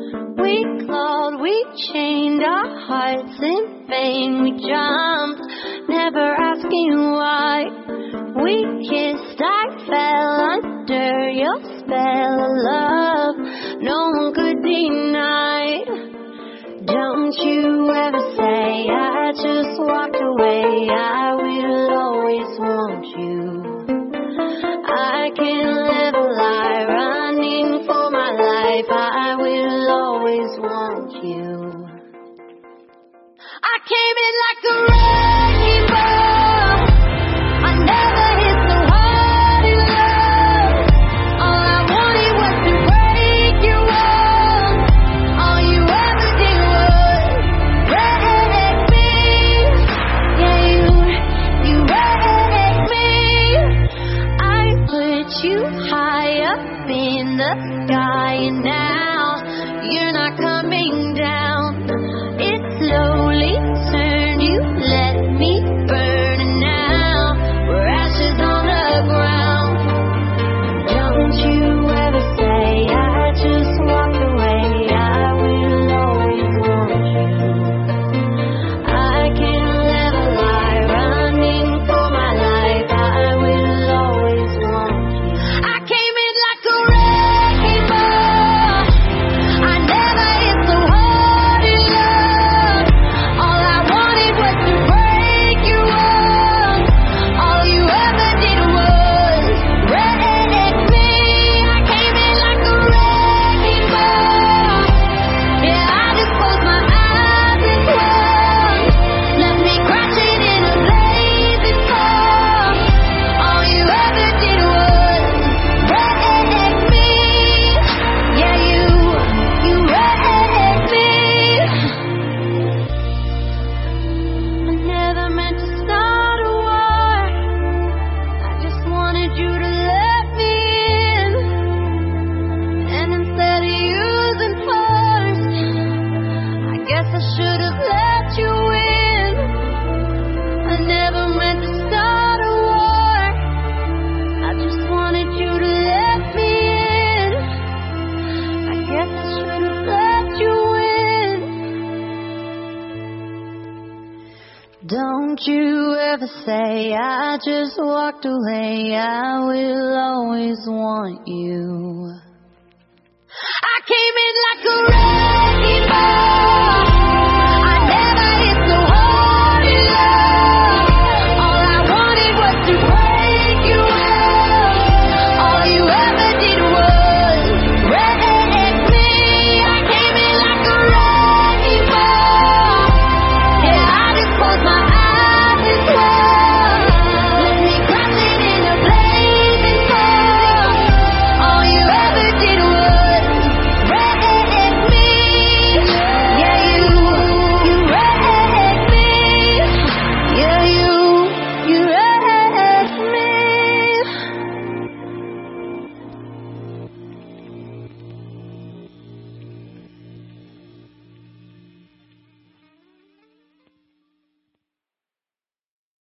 We clawed, we chained our hearts in vain. We jumped, never asking why. We kissed, I fell under your spell of love. No one could deny. Don't you ever say I just walked away. I will always want you. I can't live a lie, running for my life. I will always want you. I came in like a wrecking ball. I never hit so hard in love. All I wanted was to break your walls. All you ever did was wreck me. Yeah, you wrecked me. I put you high up in the sky, and now you're not coming down. It slowly turned, you let me burn, and now we're ashes on the ground. Don't you ever say I just walked away. I will always want you. I can't live a lie, running for my life. I will always want you. I came in like a wrecking ball. I never hit so hard in love. All I wanted was to break your walls. All you ever did was wreck me. I came in like a wrecking ball. Yeah, I just closed my eyes and closed. Left me crashing in a blazing storm. All you ever did was wreck me. Yeah, you wrecked me. I never meant to start a war. I just wanted you to let me in. And instead of using force, I guess I should have let you in. I never meant to start a war. I just wanted you to let me in. I guess I should have let you in. Don't you ever say I just walked away. I will always want you. I came in like a wrecking ball.